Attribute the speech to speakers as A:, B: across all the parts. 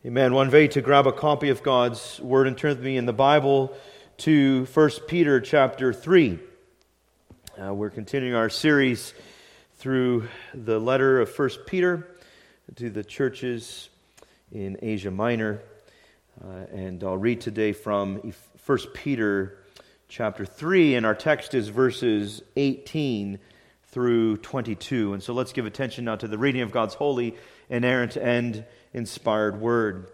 A: Amen. One way to grab a copy of God's Word and turn with me in the Bible to 1 Peter chapter 3. We're continuing our series through the letter of 1 Peter to the churches in Asia Minor. And I'll read today from 1 Peter chapter 3, and our text is verses 18 through 22. And so let's give attention now to the reading of God's holy, inerrant, and inspired word.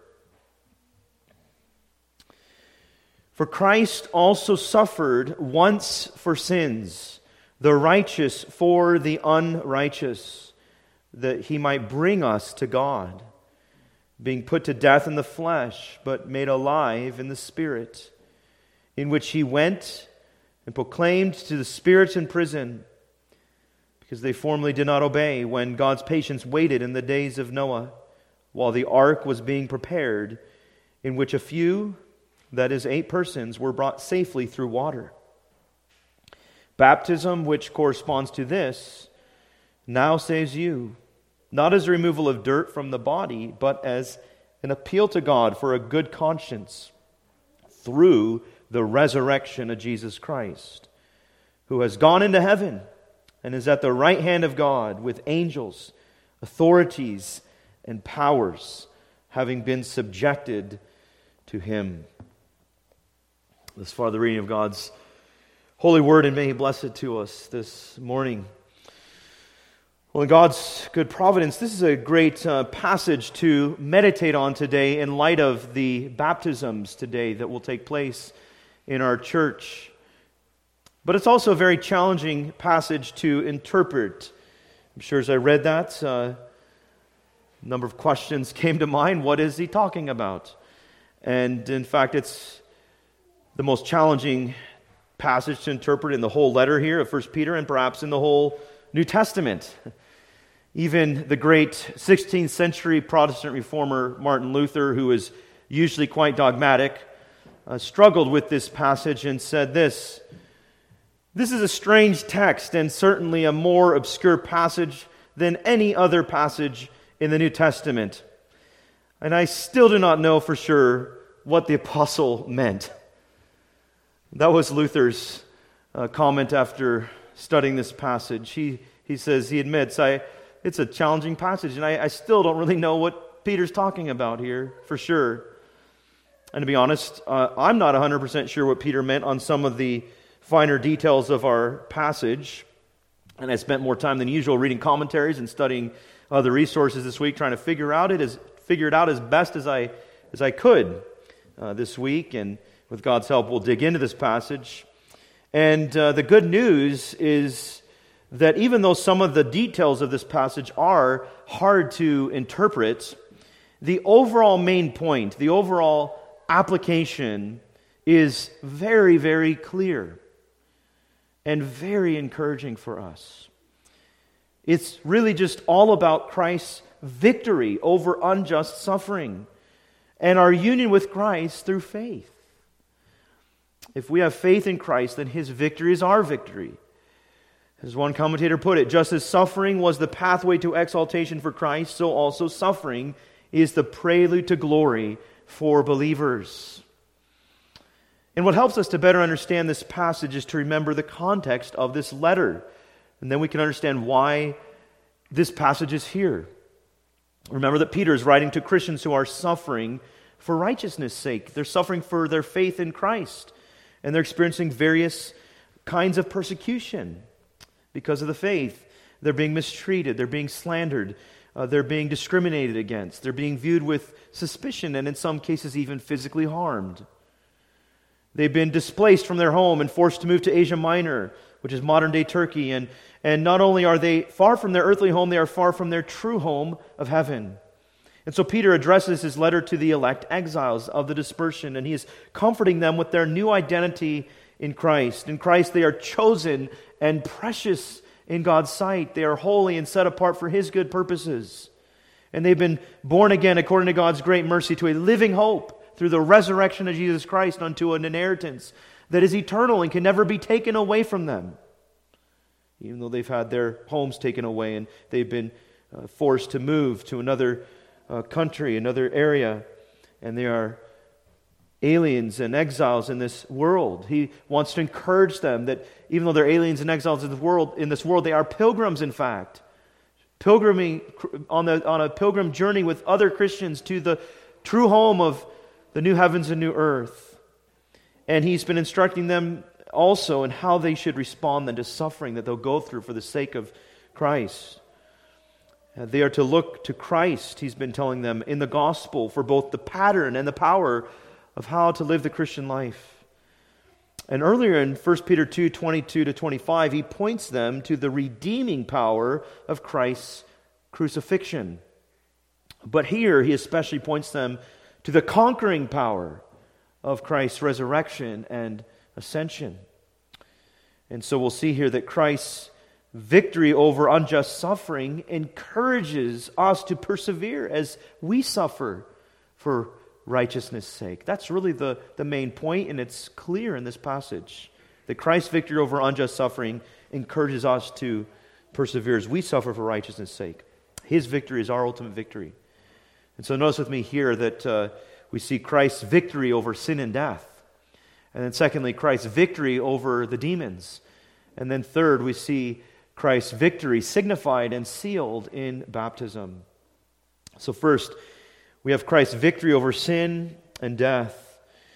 A: For Christ also suffered once for sins, the righteous for the unrighteous, that he might bring us to God, being put to death in the flesh, but made alive in the Spirit, in which he went and proclaimed to the spirits in prison, because they formerly did not obey, when God's patience waited in the days of Noah, while the ark was being prepared, in which a few, that is 8 persons, were brought safely through water. Baptism, which corresponds to this, now saves you, not as a removal of dirt from the body, but as an appeal to God for a good conscience through the resurrection of Jesus Christ, who has gone into heaven and is at the right hand of God with angels, authorities, and powers, having been subjected to him. Thus far the reading of God's holy word, and may he bless it to us this morning. Well, in God's good providence, this is a great passage to meditate on today in light of the baptisms today that will take place in our church. But it's also a very challenging passage to interpret. I'm sure as I read that, a number of questions came to mind. What is he talking about? And in fact, it's the most challenging passage to interpret in the whole letter here of 1 Peter, and perhaps in the whole New Testament. Even the great 16th century Protestant reformer Martin Luther, who is usually quite dogmatic, struggled with this passage and said this: "This is a strange text, and certainly a more obscure passage than any other passage in the New Testament. And I still do not know for sure what the apostle meant." That was Luther's comment after studying this passage. He says, he admits, it's a challenging passage, and I still don't really know what Peter's talking about here for sure. And to be honest, I'm not 100% sure what Peter meant on some of the finer details of our passage. And I spent more time than usual reading commentaries and studying other resources this week, trying to figure it out as best as I could this week. And with God's help, we'll dig into this passage. And the good news is that even though some of the details of this passage are hard to interpret, the overall main point, the overall application is very, very clear and very encouraging for us. It's really just all about Christ's victory over unjust suffering and our union with Christ through faith. If we have faith in Christ, then his victory is our victory. As one commentator put it, just as suffering was the pathway to exaltation for Christ, so also suffering is the prelude to glory for believers. And what helps us to better understand this passage is to remember the context of this letter. And then we can understand why this passage is here. Remember that Peter is writing to Christians who are suffering for righteousness' sake. They're suffering for their faith in Christ. And they're experiencing various kinds of persecution because of the faith. They're being mistreated. They're being slandered. They're being discriminated against. They're being viewed with suspicion and in some cases even physically harmed. They've been displaced from their home and forced to move to Asia Minor, which is modern-day Turkey. And not only are they far from their earthly home, they are far from their true home of heaven. And so Peter addresses his letter to the elect exiles of the dispersion, and he is comforting them with their new identity in Christ. In Christ they are chosen and precious in God's sight. They are holy and set apart for his good purposes. And they've been born again according to God's great mercy to a living hope through the resurrection of Jesus Christ unto an inheritance that is eternal and can never be taken away from them. Even though they've had their homes taken away and they've been forced to move to another country, another area. and they are aliens and exiles in this world. He wants to encourage them that even though they're aliens and exiles in this world, they are pilgrims, in fact. Pilgriming on a pilgrim journey with other Christians to the true home of the new heavens and new earth. And he's been instructing them also in how they should respond then to suffering that they'll go through for the sake of Christ. They are to look to Christ, he's been telling them, in the gospel for both the pattern and the power of how to live the Christian life. And earlier in 1 Peter 2, 22-25, he points them to the redeeming power of Christ's crucifixion. But here he especially points them to the conquering power of Christ's resurrection and ascension. And so we'll see here that Christ's victory over unjust suffering encourages us to persevere as we suffer for righteousness' sake. That's really the main point, and it's clear in this passage that Christ's victory over unjust suffering encourages us to persevere as we suffer for righteousness' sake. His victory is our ultimate victory. And so notice with me here that we see Christ's victory over sin and death. And then secondly, Christ's victory over the demons. And then third, we see Christ's victory signified and sealed in baptism. So first, we have Christ's victory over sin and death.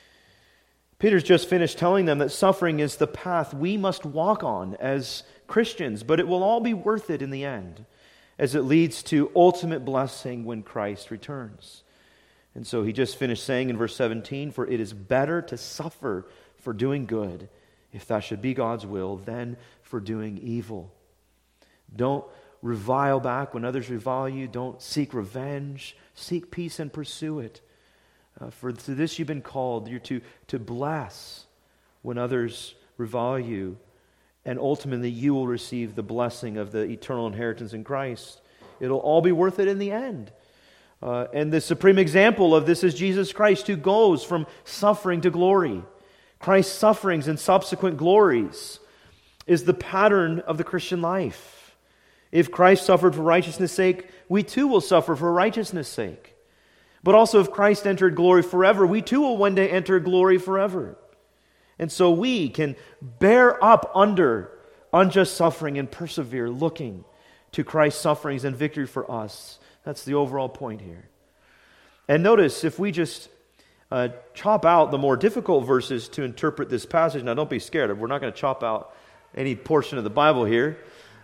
A: Peter's just finished telling them that suffering is the path we must walk on as Christians, but it will all be worth it in the end, as it leads to ultimate blessing when Christ returns. And so he just finished saying in verse 17, "For it is better to suffer for doing good, if that should be God's will, than for doing evil." Don't revile back when others revile you. Don't seek revenge. Seek peace and pursue it. For to this you've been called. You're to bless when others revile you. And ultimately you will receive the blessing of the eternal inheritance in Christ. It'll all be worth it in the end. And the supreme example of this is Jesus Christ, who goes from suffering to glory. Christ's sufferings and subsequent glories is the pattern of the Christian life. If Christ suffered for righteousness' sake, we too will suffer for righteousness' sake. But also if Christ entered glory forever, we too will one day enter glory forever. And so we can bear up under unjust suffering and persevere, looking to Christ's sufferings and victory for us. That's the overall point here. And notice, if we just chop out the more difficult verses to interpret this passage, now don't be scared, we're not going to chop out any portion of the Bible here.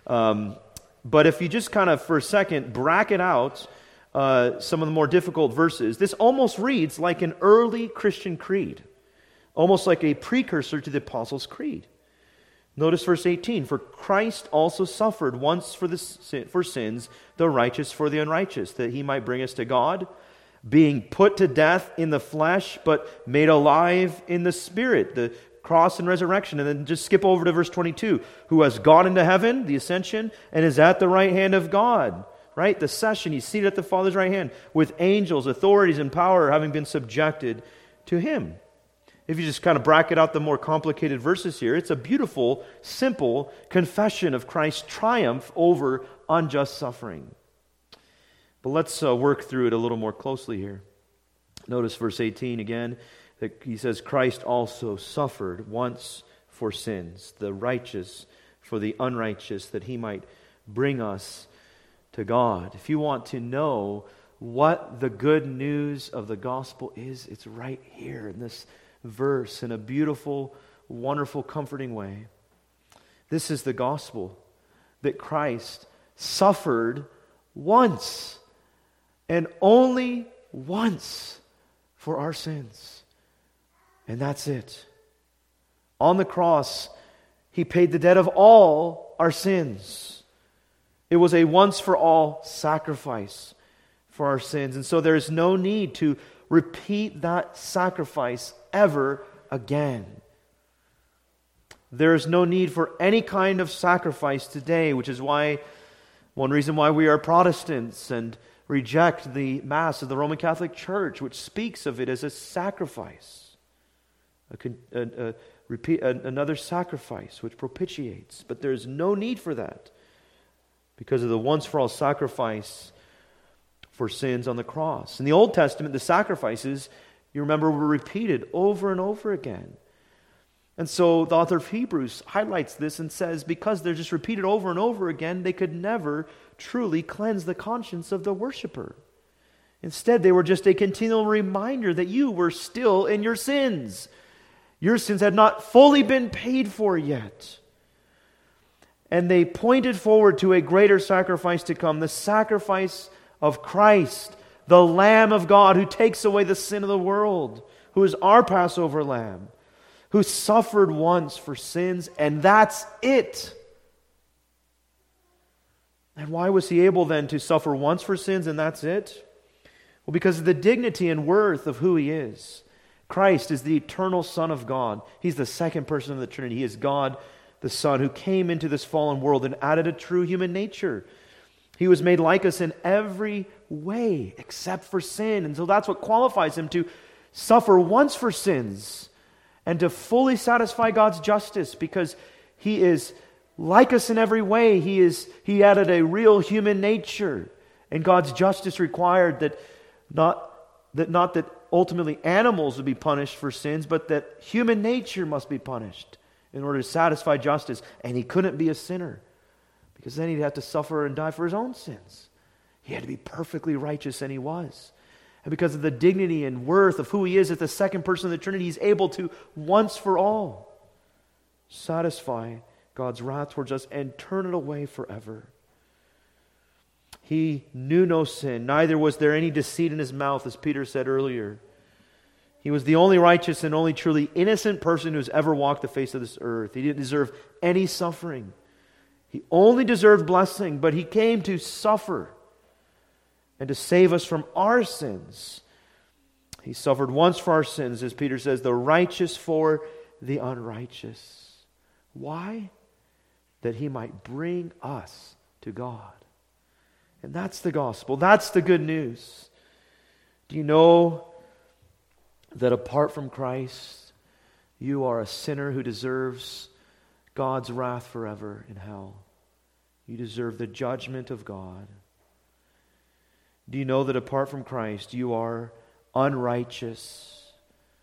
A: But if you just kind of, for a second, bracket out some of the more difficult verses, this almost reads like an early Christian creed, almost like a precursor to the Apostles' Creed. Notice verse 18, "For Christ also suffered once for sins, the righteous for the unrighteous, that he might bring us to God, being put to death in the flesh, but made alive in the Spirit," the cross and resurrection. And then just skip over to verse 22, "Who has gone into heaven," the ascension, "and is at the right hand of God," right? The session, he's seated at the Father's right hand, "with angels, authorities, and power having been subjected to him." If you just kind of bracket out the more complicated verses here, it's a beautiful, simple confession of Christ's triumph over unjust suffering. But let's work through it a little more closely here. Notice verse 18 again, that he says, "Christ also suffered once for sins, the righteous for the unrighteous, that he might bring us to God." If you want to know what the good news of the gospel is, it's right here in this verse in a beautiful, wonderful, comforting way. This is the gospel, that Christ suffered once and only once for our sins. And that's it. On the cross, he paid the debt of all our sins. It was a once-for-all sacrifice for our sins. And so there is no need to repeat that sacrifice ever again. There is no need for any kind of sacrifice today, which is why one reason why we are Protestants and reject the Mass of the Roman Catholic Church, which speaks of it as a sacrifice. Another sacrifice which propitiates. But there's no need for that because of the once-for-all sacrifice for sins on the cross. In the Old Testament, the sacrifices, you remember, were repeated over and over again. And so the author of Hebrews highlights this and says, because they're just repeated over and over again, they could never truly cleanse the conscience of the worshiper. Instead, they were just a continual reminder that you were still in your sins. Your sins had not fully been paid for yet. And they pointed forward to a greater sacrifice to come, the sacrifice of Christ, the Lamb of God who takes away the sin of the world, who is our Passover Lamb, who suffered once for sins, and that's it. And why was he able then to suffer once for sins and that's it? Well, because of the dignity and worth of who he is. Christ is the eternal Son of God. He's the second person of the Trinity. He is God the Son who came into this fallen world and added a true human nature. He was made like us in every way except for sin. And so that's what qualifies him to suffer once for sins and to fully satisfy God's justice, because he is like us in every way. He added a real human nature, and God's justice required that not that ultimately animals would be punished for sins, but that human nature must be punished in order to satisfy justice. And he couldn't be a sinner, because then he'd have to suffer and die for his own sins. He had to be perfectly righteous, and he was. And because of the dignity and worth of who he is as the second person of the Trinity, he's able to once for all satisfy God's wrath towards us and turn it away forever. He knew no sin, neither was there any deceit in his mouth, as Peter said earlier. He was the only righteous and only truly innocent person who's ever walked the face of this earth. He didn't deserve any suffering. He only deserved blessing, but he came to suffer and to save us from our sins. He suffered once for our sins, as Peter says, the righteous for the unrighteous. Why? That he might bring us to God. And that's the gospel. That's the good news. Do you know that apart from Christ, you are a sinner who deserves God's wrath forever in hell? You deserve the judgment of God. Do you know that apart from Christ, you are unrighteous?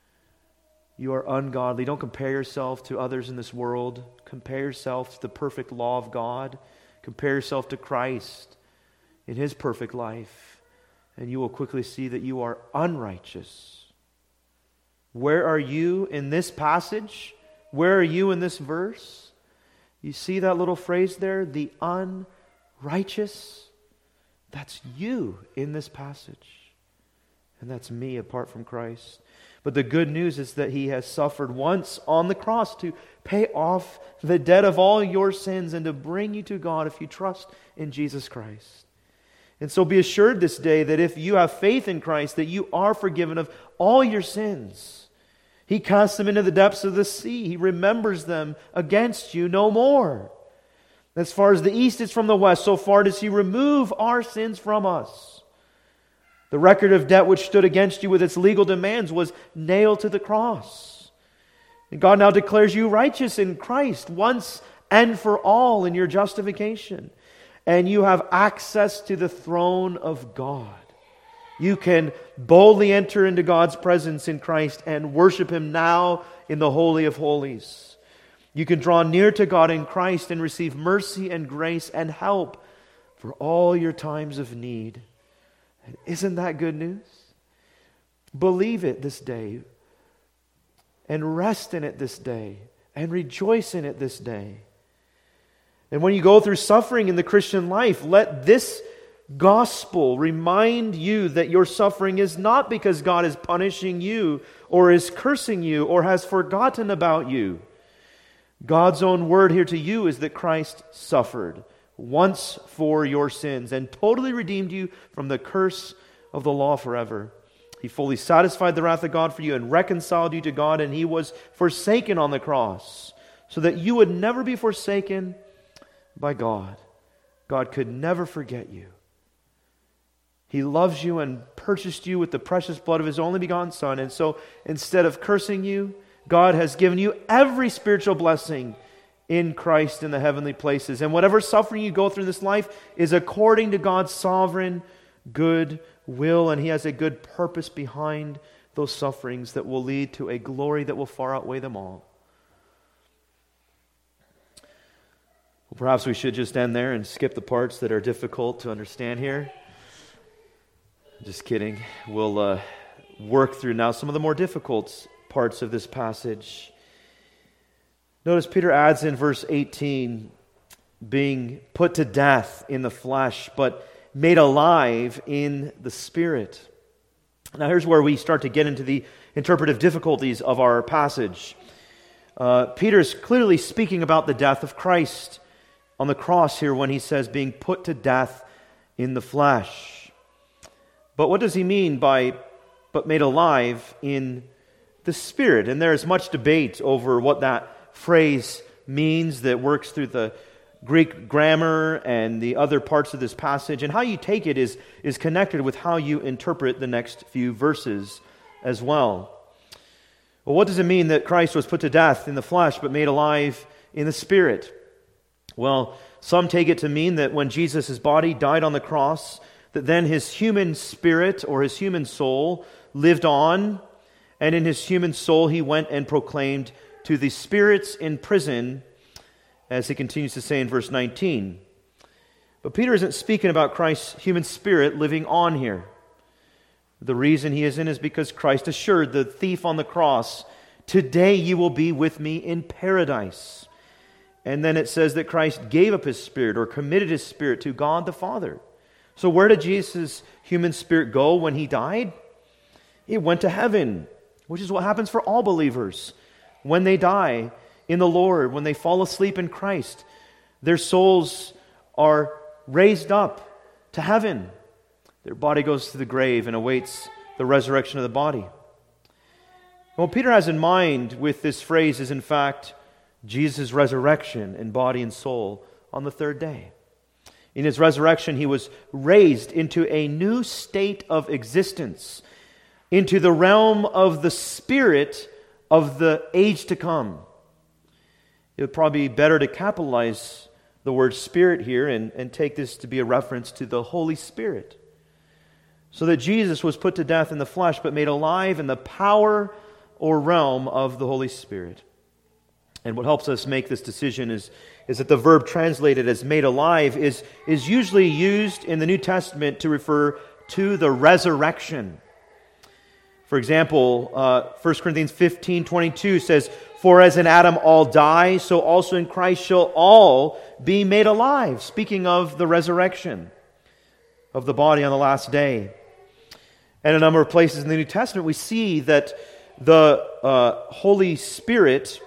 A: You are ungodly. Don't compare yourself to others in this world. Compare yourself to the perfect law of God. Compare yourself to Christ in his perfect life, and you will quickly see that you are unrighteous. Where are you in this passage? Where are you in this verse? You see that little phrase there, the unrighteous? That's you in this passage. And that's me apart from Christ. But the good news is that he has suffered once on the cross to pay off the debt of all your sins and to bring you to God if you trust in Jesus Christ. And so be assured this day that if you have faith in Christ, that you are forgiven of all your sins. He casts them into the depths of the sea. He remembers them against you no more. As far as the east is from the west, so far does he remove our sins from us. The record of debt which stood against you with its legal demands was nailed to the cross. And God now declares you righteous in Christ once and for all in your justification. And you have access to the throne of God. You can boldly enter into God's presence in Christ and worship him now in the Holy of Holies. You can draw near to God in Christ and receive mercy and grace and help for all your times of need. And isn't that good news? Believe it this day, and rest in it this day, and rejoice in it this day. And when you go through suffering in the Christian life, let this gospel remind you that your suffering is not because God is punishing you or is cursing you or has forgotten about you. God's own word here to you is that Christ suffered once for your sins and totally redeemed you from the curse of the law forever. He fully satisfied the wrath of God for you and reconciled you to God, and he was forsaken on the cross so that you would never be forsaken by God. God could never forget you. He loves you and purchased you with the precious blood of his only begotten Son. And so instead of cursing you, God has given you every spiritual blessing in Christ in the heavenly places. And whatever suffering you go through in this life is according to God's sovereign good will, and He has a good purpose behind those sufferings that will lead to a glory that will far outweigh them all. Well, perhaps we should just end there and skip the parts that are difficult to understand here. Just kidding. We'll work through now some of the more difficult parts of this passage. Notice Peter adds in verse 18, being put to death in the flesh, but made alive in the Spirit. Now here's where we start to get into the interpretive difficulties of our passage. Peter's clearly speaking about the death of Christ on the cross here when he says being put to death in the flesh. But what does he mean by but made alive in the Spirit? And there is much debate over what that phrase means that works through the Greek grammar and the other parts of this passage. And how you take it is connected with how you interpret the next few verses as well. Well, what does it mean that Christ was put to death in the flesh but made alive in the Spirit? Well, some take it to mean that when Jesus' body died on the cross, that then His human spirit or His human soul lived on, and in His human soul He went and proclaimed to the spirits in prison, as he continues to say in verse 19. But Peter isn't speaking about Christ's human spirit living on here. The reason he isn't is because Christ assured the thief on the cross, "Today you will be with me in paradise." And then it says that Christ gave up His Spirit or committed His Spirit to God the Father. So where did Jesus' human spirit go when He died? It went to heaven, which is what happens for all believers. When they die in the Lord, when they fall asleep in Christ, their souls are raised up to heaven. Their body goes to the grave and awaits the resurrection of the body. What Peter has in mind with this phrase is in fact Jesus' resurrection in body and soul on the third day. In His resurrection, He was raised into a new state of existence, into the realm of the Spirit of the age to come. It would probably be better to capitalize the word Spirit here and take this to be a reference to the Holy Spirit. So that Jesus was put to death in the flesh, but made alive in the power or realm of the Holy Spirit. And what helps us make this decision is that the verb translated as made alive is usually used in the New Testament to refer to the resurrection. For example, 1 Corinthians 15:22 says, "For as in Adam all die, so also in Christ shall all be made alive." Speaking of the resurrection of the body on the last day. And a number of places in the New Testament we see that the Holy Spirit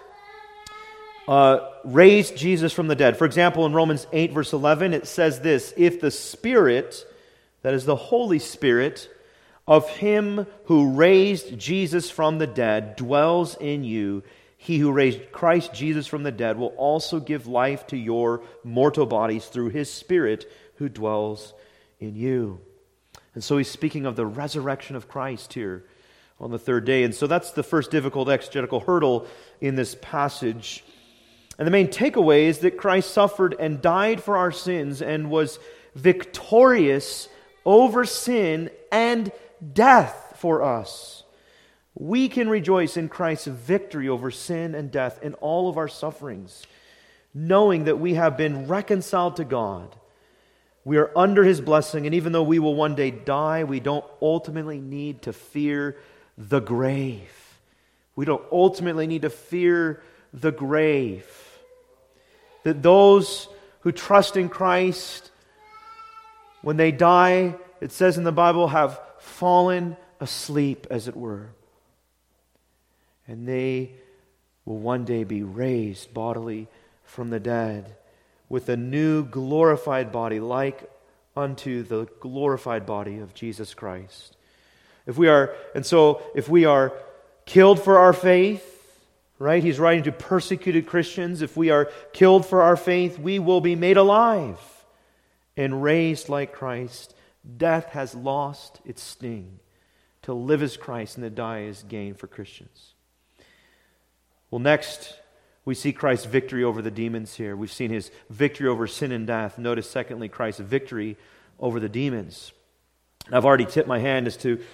A: raised Jesus from the dead. For example, in Romans 8 verse 11, it says this, "If the Spirit, that is the Holy Spirit, of Him who raised Jesus from the dead dwells in you, He who raised Christ Jesus from the dead will also give life to your mortal bodies through His Spirit who dwells in you." And so he's speaking of the resurrection of Christ here on the third day. And so that's the first difficult exegetical hurdle in this passage. And the main takeaway is that Christ suffered and died for our sins and was victorious over sin and death for us. We can rejoice in Christ's victory over sin and death in all of our sufferings, knowing that we have been reconciled to God. We are under His blessing, and even though we will one day die, we don't ultimately need to fear the grave. We don't ultimately need to fear the grave. That those who trust in Christ, when they die, it says in the Bible, have fallen asleep, as it were. And they will one day be raised bodily from the dead with a new glorified body like unto the glorified body of Jesus Christ. If we are killed for our faith, right? He's writing to persecuted Christians. If we are killed for our faith, we will be made alive and raised like Christ. Death has lost its sting. To live as Christ and to die is gain for Christians. Well, next, we see Christ's victory over the demons here. We've seen His victory over sin and death. Notice, secondly, Christ's victory over the demons. I've already tipped my hand as to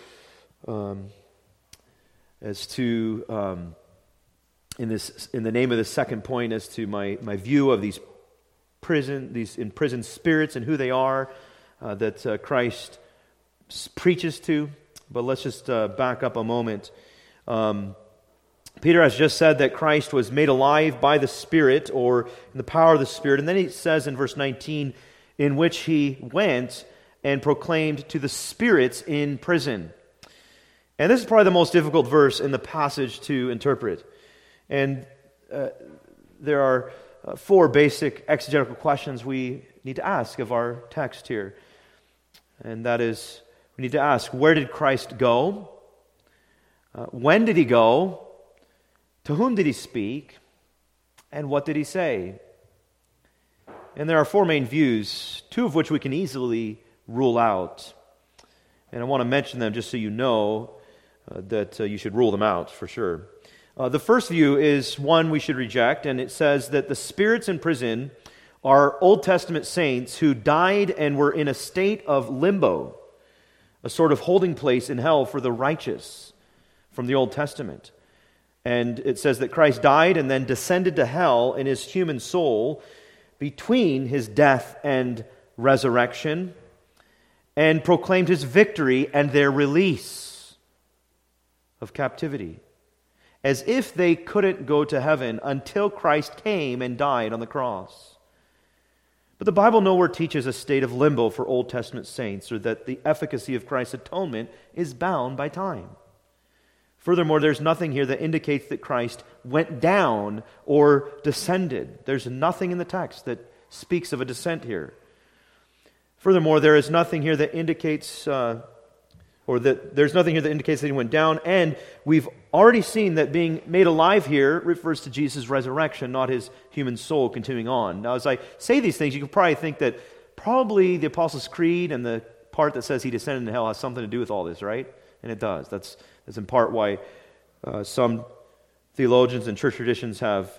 A: in the name of the second point, as to my view of these imprisoned spirits and who they are that Christ preaches to. But let's just back up a moment. Peter has just said that Christ was made alive by the Spirit, or in the power of the Spirit. And then he says in verse 19, in which he went and proclaimed to the spirits in prison. And this is probably the most difficult verse in the passage to interpret. And there are four basic exegetical questions we need to ask of our text here. And that is, we need to ask, where did Christ go? When did he go? To whom did he speak? And what did he say? And there are four main views, two of which we can easily rule out. And I want to mention them just so you know that you should rule them out for sure. The first view is one we should reject, and it says that the spirits in prison are Old Testament saints who died and were in a state of limbo, a sort of holding place in hell for the righteous from the Old Testament. And it says that Christ died and then descended to hell in his human soul between his death and resurrection, and proclaimed his victory and their release of captivity, as if they couldn't go to heaven until Christ came and died on the cross. But the Bible nowhere teaches a state of limbo for Old Testament saints, or that the efficacy of Christ's atonement is bound by time. Furthermore, there's nothing here that indicates that Christ went down or descended. There's nothing in the text that speaks of a descent here. Furthermore, there is nothing here that indicates there's nothing here that indicates that he went down, and we've already seen that being made alive here refers to Jesus' resurrection, not his human soul continuing on. Now, as I say these things, you can probably think that probably the Apostles' Creed and the part that says he descended into hell has something to do with all this, right? And it does. That's in part why some theologians and church traditions have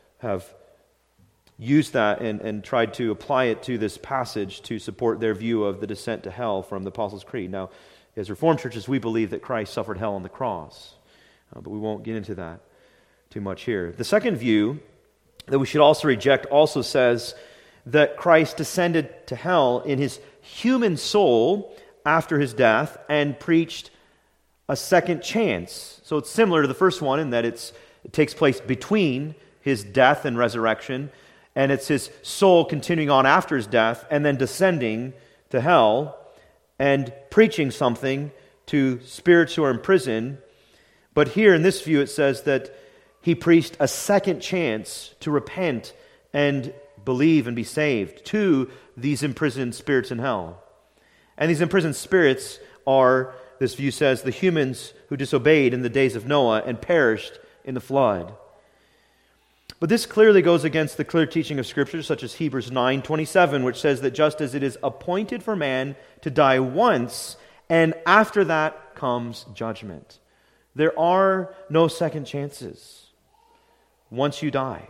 A: used that and tried to apply it to this passage to support their view of the descent to hell from the Apostles' Creed. Now, as Reformed churches, we believe that Christ suffered hell on the cross, but we won't get into that too much here. The second view that we should also reject also says that Christ descended to hell in his human soul after his death and preached a second chance. So it's similar to the first one in that it takes place between his death and resurrection, and it's his soul continuing on after his death and then descending to hell and preaching something to spirits who are in prison. But here in this view it says that he preached a second chance to repent and believe and be saved to these imprisoned spirits in hell. And these imprisoned spirits are, this view says, the humans who disobeyed in the days of Noah and perished in the flood. But this clearly goes against the clear teaching of Scripture, such as Hebrews 9:27, which says that just as it is appointed for man to die once, and after that comes judgment. There are no second chances once you die.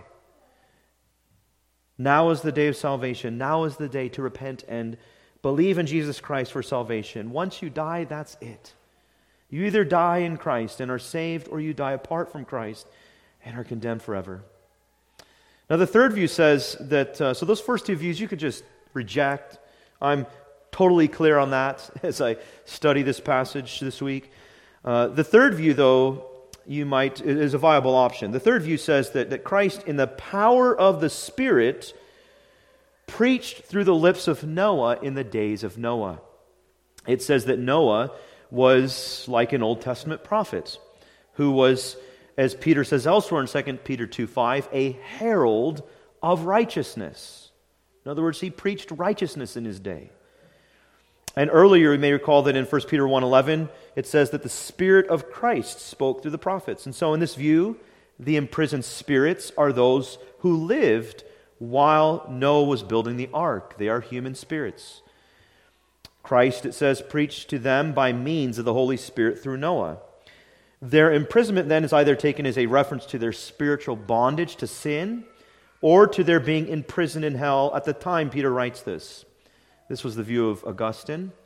A: Now is the day of salvation. Now is the day to repent and believe in Jesus Christ for salvation. Once you die, that's it. You either die in Christ and are saved, or you die apart from Christ and are condemned forever. Now, the third view says that, so those first two views you could just reject. I'm totally clear on that as I study this passage this week. The third view, though, is a viable option. The third view says that Christ, in the power of the Spirit, preached through the lips of Noah in the days of Noah. It says that Noah was like an Old Testament prophet who was, as Peter says elsewhere in 2 Peter 2:5, a herald of righteousness. In other words, he preached righteousness in his day. And earlier, you may recall that in 1 Peter 1:11, it says that the Spirit of Christ spoke through the prophets. And so in this view, the imprisoned spirits are those who lived while Noah was building the ark. They are human spirits. Christ, it says, preached to them by means of the Holy Spirit through Noah. Their imprisonment then is either taken as a reference to their spiritual bondage to sin, or to their being imprisoned in hell at the time Peter writes this. This was the view of Augustine,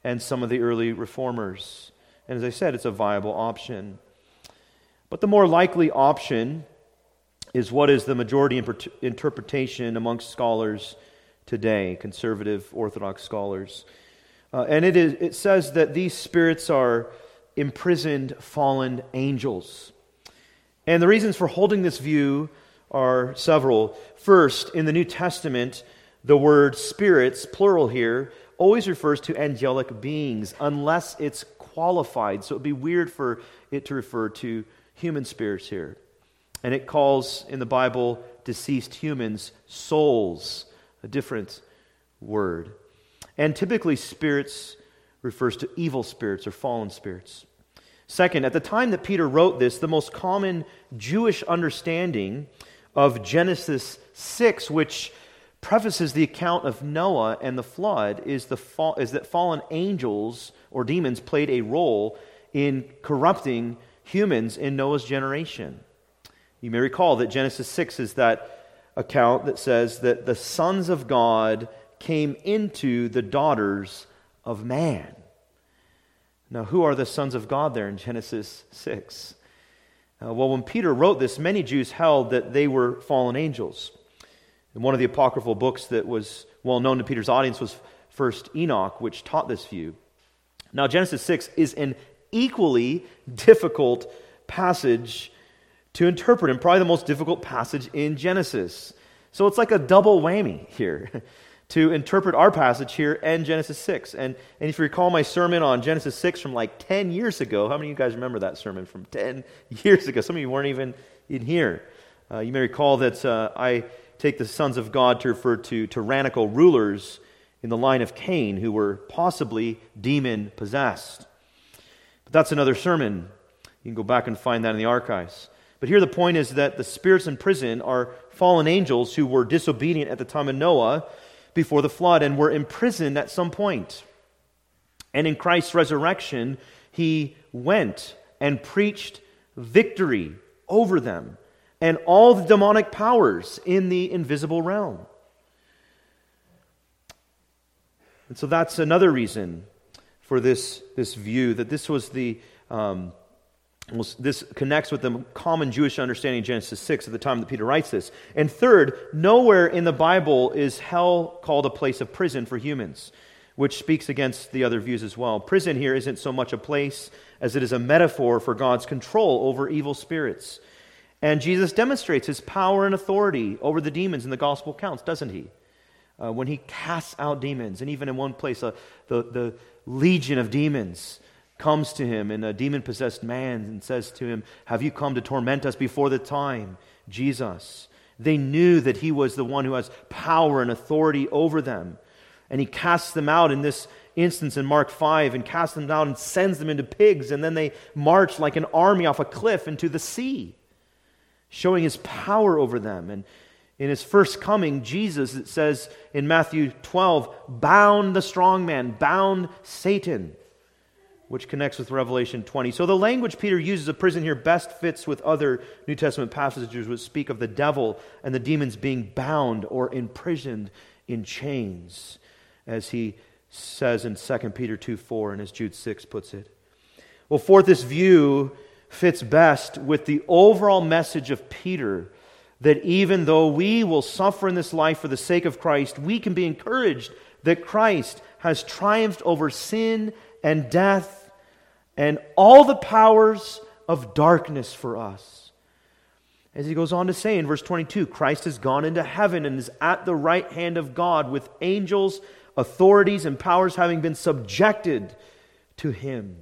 A: and some of the early reformers. And as I said, it's a viable option. But the more likely option is what is the majority interpretation amongst scholars today, conservative Orthodox scholars. And it says that these spirits are imprisoned fallen angels. And the reasons for holding this view are several. First, in the New Testament, the word spirits, plural here, always refers to angelic beings unless it's qualified. So it would be weird for it to refer to human spirits here. And it calls in the Bible deceased humans souls, a different word. And typically spirits refers to evil spirits or fallen spirits. Second, at the time that Peter wrote this, the most common Jewish understanding of Genesis 6, which prefaces the account of Noah and the flood, is that fallen angels or demons played a role in corrupting humans in Noah's generation. You may recall that Genesis 6 is that account that says that the sons of God came into the daughters of man. Now, who are the sons of God there in Genesis 6? Well, when Peter wrote this, many Jews held that they were fallen angels. And one of the apocryphal books that was well known to Peter's audience was First Enoch, which taught this view. Now, Genesis 6 is an equally difficult passage to interpret, and probably the most difficult passage in Genesis. So it's like a double whammy here to interpret our passage here and Genesis 6. And if you recall my sermon on Genesis 6 from like 10 years ago, how many of you guys remember that sermon from 10 years ago? Some of you weren't even in here. You may recall that I take the sons of God to refer to tyrannical rulers in the line of Cain who were possibly demon-possessed. But that's another sermon. You can go back and find that in the archives. But here the point is that the spirits in prison are fallen angels who were disobedient at the time of Noah before the flood and were imprisoned at some point. And in Christ's resurrection, he went and preached victory over them and all the demonic powers in the invisible realm. And so that's another reason for this view, that this was this connects with the common Jewish understanding of Genesis 6 at the time that Peter writes this. And third, nowhere in the Bible is hell called a place of prison for humans, which speaks against the other views as well. Prison here isn't so much a place as it is a metaphor for God's control over evil spirits. And Jesus demonstrates his power and authority over the demons in the gospel accounts, doesn't he? When he casts out demons, and even in one place, the legion of demons comes to him in a demon-possessed man and says to him, "Have you come to torment us before the time, Jesus?" They knew that he was the one who has power and authority over them. And he casts them out in this instance in Mark 5, and casts them out and sends them into pigs, and then they march like an army off a cliff into the sea, showing his power over them. And in his first coming, Jesus, it says in Matthew 12, bound the strong man, bound Satan, which connects with Revelation 20. So the language Peter uses of prison here best fits with other New Testament passages which speak of the devil and the demons being bound or imprisoned in chains, as he says in 2 Peter 2:4 and as Jude 6 puts it. Well, fourth, this view fits best with the overall message of Peter that even though we will suffer in this life for the sake of Christ, we can be encouraged that Christ has triumphed over sin and death and all the powers of darkness for us. As he goes on to say in verse 22, Christ has gone into heaven and is at the right hand of God with angels, authorities, and powers having been subjected to him.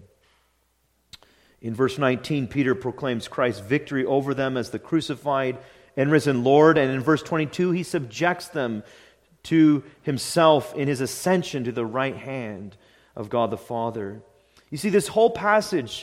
A: In verse 19, Peter proclaims Christ's victory over them as the crucified and risen Lord. And in verse 22, he subjects them to himself in his ascension to the right hand of God the Father. You see, this whole passage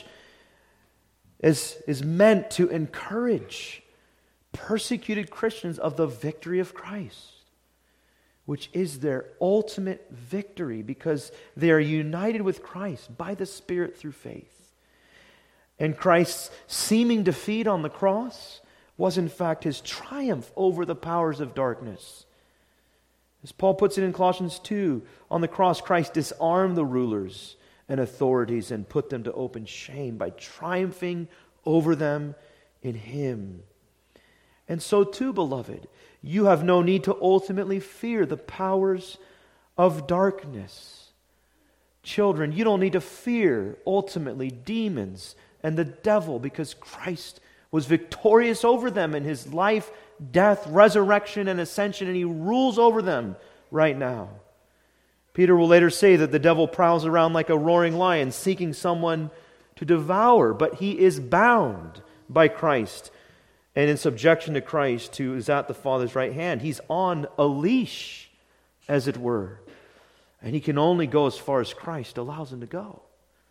A: is meant to encourage persecuted Christians of the victory of Christ, which is their ultimate victory because they are united with Christ by the Spirit through faith. And Christ's seeming defeat on the cross was in fact his triumph over the powers of darkness. As Paul puts it in Colossians 2, on the cross, Christ disarmed the rulers and authorities and put them to open shame by triumphing over them in Him. And so too, beloved, you have no need to ultimately fear the powers of darkness. Children, you don't need to fear ultimately demons and the devil, because Christ was victorious over them in His life, death, resurrection, and ascension, and He rules over them right now. Peter will later say that the devil prowls around like a roaring lion, seeking someone to devour, but he is bound by Christ and in subjection to Christ, who is at the Father's right hand. He's on a leash, as it were, and he can only go as far as Christ allows him to go.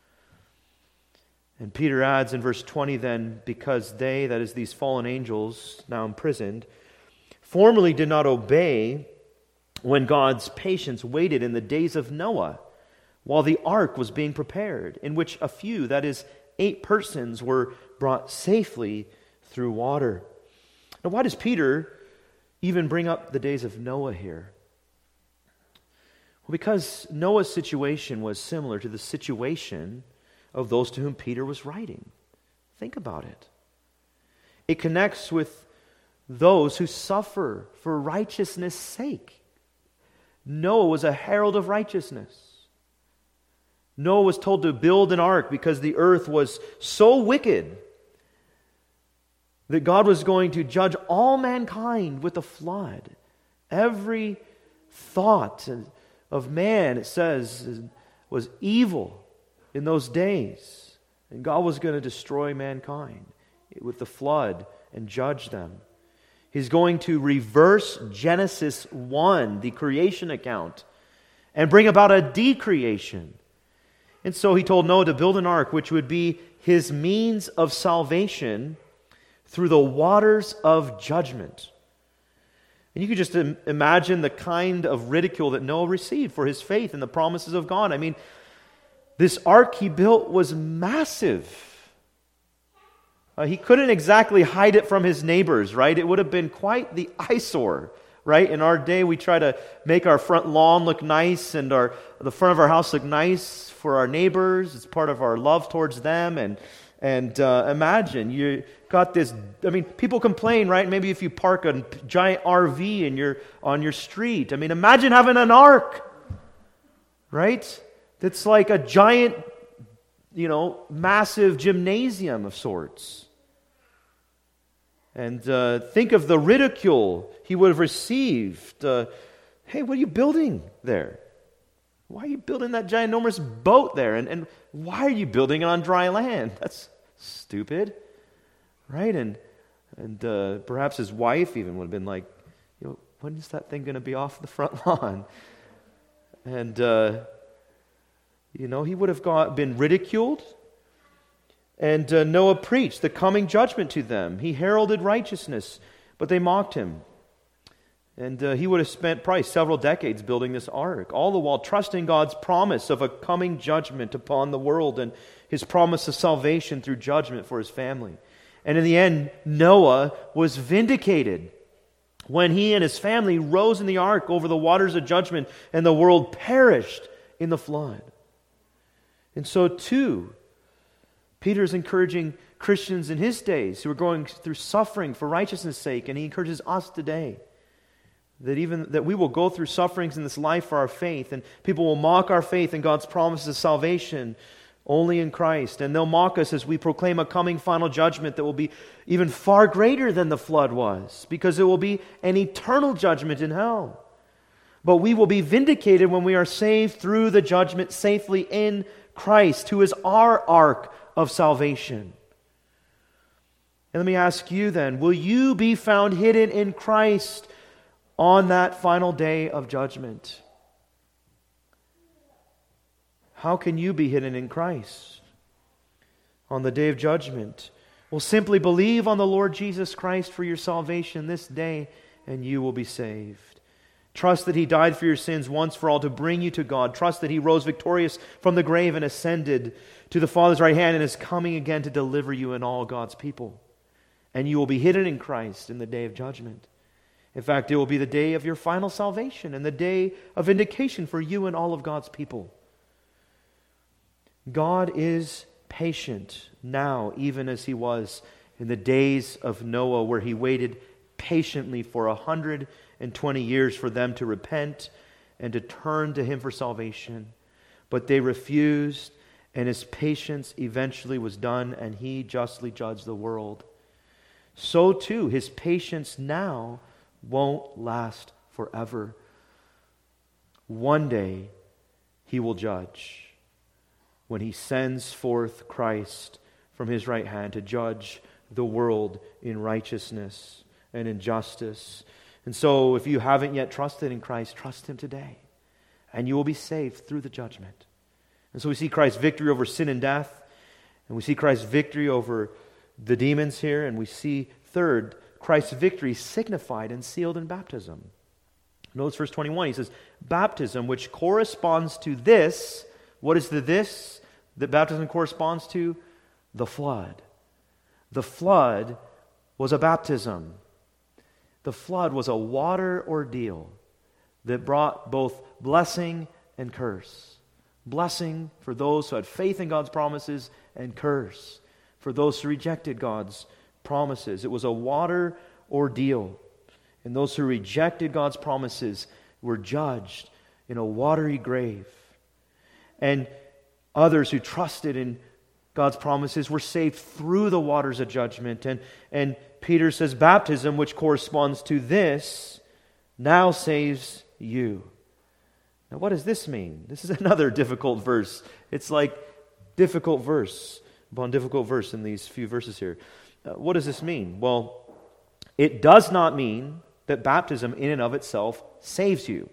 A: And Peter adds in verse 20 then, because they, that is these fallen angels now imprisoned, formerly did not obey when God's patience waited in the days of Noah, while the ark was being prepared, in which a few, that is 8 persons, were brought safely through water. Now, why does Peter even bring up the days of Noah here? Well, because Noah's situation was similar to the situation of those to whom Peter was writing. Think about it. It connects with those who suffer for righteousness' sake. Noah was a herald of righteousness. Noah was told to build an ark because the earth was so wicked that God was going to judge all mankind with a flood. Every thought of man, it says, was evil in those days. And God was going to destroy mankind with the flood and judge them. He's going to reverse Genesis 1, the creation account, and bring about a decreation. And so He told Noah to build an ark, which would be his means of salvation through the waters of judgment. And you could just imagine the kind of ridicule that Noah received for his faith in the promises of God. I mean, this ark he built was massive. He couldn't exactly hide it from his neighbors, right? It would have been quite the eyesore, right? In our day, we try to make our front lawn look nice and the front of our house look nice for our neighbors. It's part of our love towards them. And imagine, you got this, I mean, people complain, right? Maybe if you park a giant RV on your street. I mean, imagine having an ark, right? That's like a giant, massive gymnasium of sorts. And think of the ridicule he would have received. Hey, what are you building there? Why are you building that ginormous boat there? And why are you building it on dry land? That's stupid, right? And perhaps his wife even would have been like, when is that thing going to be off the front lawn? And he would have been ridiculed. And Noah preached the coming judgment to them. He heralded righteousness, but they mocked him. And he would have spent probably several decades building this ark, all the while trusting God's promise of a coming judgment upon the world and His promise of salvation through judgment for his family. And in the end, Noah was vindicated when he and his family rose in the ark over the waters of judgment and the world perished in the flood. And so too, Peter is encouraging Christians in his days who are going through suffering for righteousness' sake, and he encourages us today that we will go through sufferings in this life for our faith, and people will mock our faith in God's promises of salvation only in Christ, and they'll mock us as we proclaim a coming final judgment that will be even far greater than the flood was, because it will be an eternal judgment in hell. But we will be vindicated when we are saved through the judgment safely in Christ, who is our ark of salvation. And let me ask you then, will you be found hidden in Christ on that final day of judgment? How can you be hidden in Christ on the day of judgment? Well, simply believe on the Lord Jesus Christ for your salvation this day, and you will be saved. Trust that He died for your sins once for all to bring you to God. Trust that He rose victorious from the grave and ascended to the Father's right hand and is coming again to deliver you and all God's people. And you will be hidden in Christ in the day of judgment. In fact, it will be the day of your final salvation and the day of vindication for you and all of God's people. God is patient now, even as he was in the days of Noah, where he waited patiently for 120 years for them to repent and to turn to him for salvation. But they refused, and his patience eventually was done, and he justly judged the world. So too, his patience now won't last forever. One day, he will judge when he sends forth Christ from his right hand to judge the world in righteousness and in justice. And so, if you haven't yet trusted in Christ, trust him today, and you will be saved through the judgment. And so we see Christ's victory over sin and death, and we see Christ's victory over the demons here, and we see, third, Christ's victory signified and sealed in baptism. Notice verse 21, he says, baptism, which corresponds to this. What is the this that baptism corresponds to? The flood. The flood was a baptism. The flood was a water ordeal that brought both blessing and curse. Blessing for those who had faith in God's promises, and curse for those who rejected God's promises. It was a water ordeal. And those who rejected God's promises were judged in a watery grave. And others who trusted in God's promises were saved through the waters of judgment. And Peter says baptism, which corresponds to this, now saves you. Now what does this mean? This is another difficult verse. It's like difficult verse upon difficult verse in these few verses here. What does this mean? Well, it does not mean that baptism in and of itself saves you.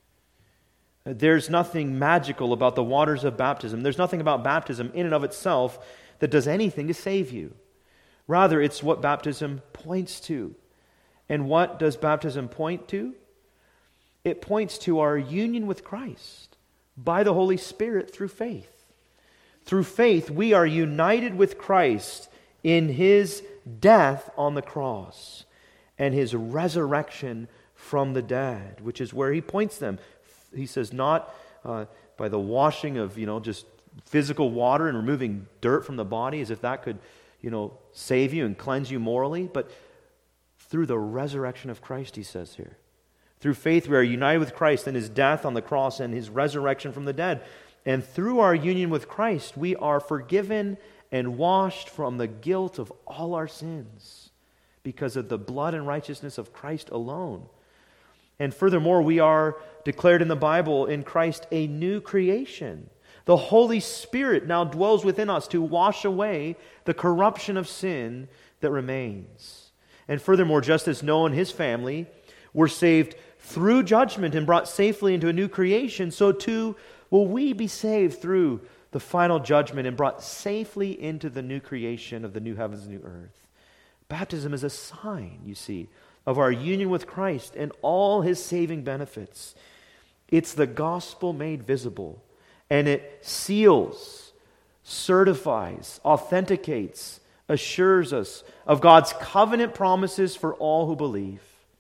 A: There's nothing magical about the waters of baptism. There's nothing about baptism in and of itself that does anything to save you. Rather, it's what baptism points to. And what does baptism point to? It points to our union with Christ by the Holy Spirit through faith. Through faith, we are united with Christ in his death on the cross and his resurrection from the dead, which is where he points them. He says not by the washing of, just physical water and removing dirt from the body, as if that could, save you and cleanse you morally, but through the resurrection of Christ, he says here. Through faith, we are united with Christ in his death on the cross and his resurrection from the dead. And through our union with Christ, we are forgiven and washed from the guilt of all our sins because of the blood and righteousness of Christ alone. And furthermore, we are declared in the Bible in Christ a new creation. The Holy Spirit now dwells within us to wash away the corruption of sin that remains. And furthermore, just as Noah and his family were saved through judgment and brought safely into a new creation, so too will we be saved through the final judgment and brought safely into the new creation of the new heavens and new earth. Baptism is a sign, you see, of our union with Christ and all his saving benefits. It's the gospel made visible, and it seals, certifies, authenticates, assures us of God's covenant promises for all who believe.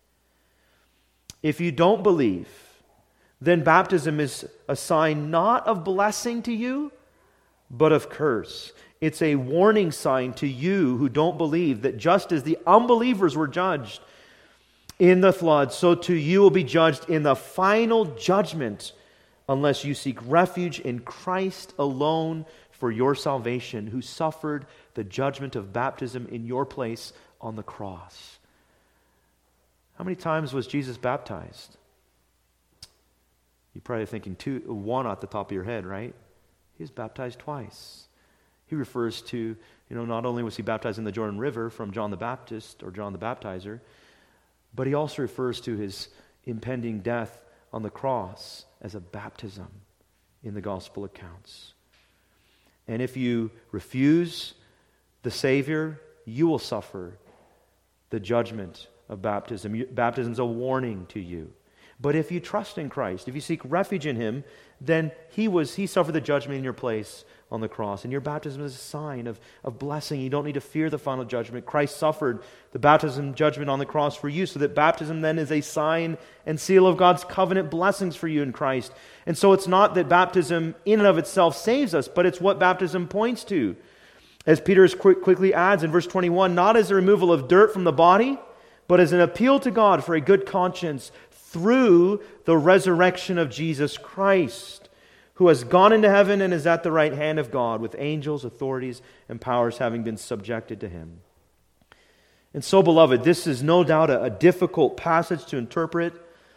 A: If you don't believe, then baptism is a sign not of blessing to you, but of curse. It's a warning sign to you who don't believe that just as the unbelievers were judged in the flood, so too you will be judged in the final judgment unless you seek refuge in Christ alone for your salvation, who suffered the judgment of baptism in your place on the cross. How many times was Jesus baptized? You're probably thinking one at the top of your head, right? He was baptized twice. He refers to, not only was he baptized in the Jordan River from John the Baptist or John the Baptizer, but he also refers to his impending death on the cross as a baptism in the gospel accounts. And if you refuse the Savior, you will suffer the judgment of baptism. Baptism is a warning to you. But if you trust in Christ, if you seek refuge in Him, then He suffered the judgment in your place on the cross. And your baptism is a sign of blessing. You don't need to fear the final judgment. Christ suffered the baptism judgment on the cross for you, so that baptism then is a sign and seal of God's covenant blessings for you in Christ. And so it's not that baptism in and of itself saves us, but it's what baptism points to. As Peter quickly adds in verse 21, not as a removal of dirt from the body, but as an appeal to God for a good conscience through the resurrection of Jesus Christ, who has gone into heaven and is at the right hand of God, with angels, authorities, and powers having been subjected to Him. And so, beloved, this is no doubt a difficult passage to interpret.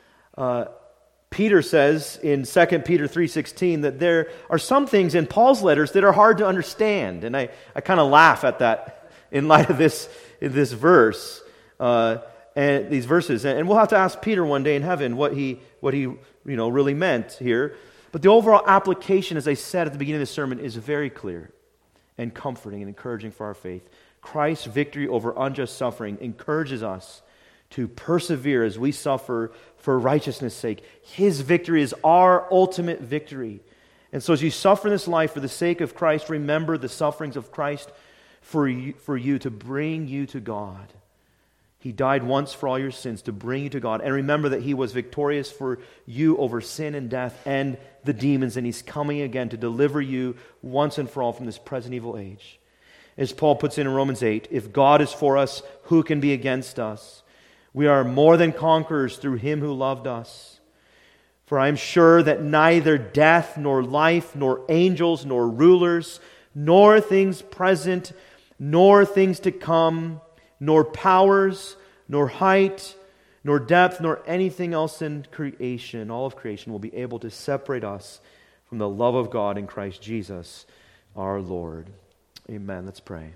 A: Peter says in 2 Peter 3:16 that there are some things in Paul's letters that are hard to understand. And I kind of laugh at that in light of this verse. And these verses, and we'll have to ask Peter one day in heaven what he really meant here. But the overall application, as I said at the beginning of the sermon, is very clear and comforting and encouraging for our faith. Christ's victory over unjust suffering encourages us to persevere as we suffer for righteousness' sake. His victory is our ultimate victory. And so as you suffer in this life for the sake of Christ, remember the sufferings of Christ for you to bring you to God. He died once for all your sins to bring you to God. And remember that He was victorious for you over sin and death and the demons. And He's coming again to deliver you once and for all from this present evil age. As Paul puts in Romans 8, if God is for us, who can be against us? We are more than conquerors through Him who loved us. For I am sure that neither death, nor life, nor angels, nor rulers, nor things present, nor things to come, nor powers, nor height, nor depth, nor anything else in creation, all of creation, will be able to separate us from the love of God in Christ Jesus our Lord. Amen. Let's pray.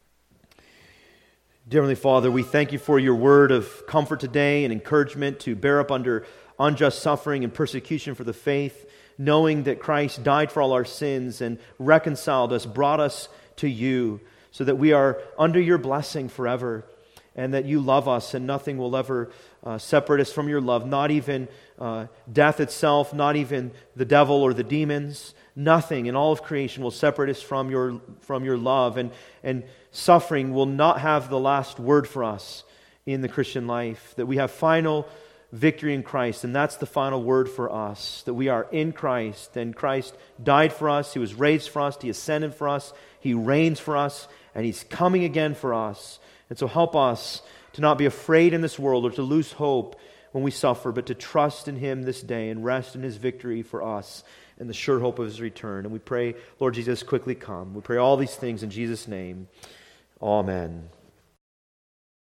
A: Dear Heavenly Father, we thank You for Your word of comfort today and encouragement to bear up under unjust suffering and persecution for the faith, knowing that Christ died for all our sins and reconciled us, brought us to You, so that we are under Your blessing forever, and that You love us and nothing will ever separate us from Your love, not even death itself, not even the devil or the demons. Nothing in all of creation will separate us from your love, and suffering will not have the last word for us in the Christian life, that we have final victory in Christ, and that's the final word for us, that we are in Christ, and Christ died for us, He was raised for us, He ascended for us, He reigns for us, and He's coming again for us. And so help us to not be afraid in this world or to lose hope when we suffer, but to trust in Him this day and rest in His victory for us and the sure hope of His return. And we pray, Lord Jesus, quickly come. We pray all these things in Jesus' name. Amen.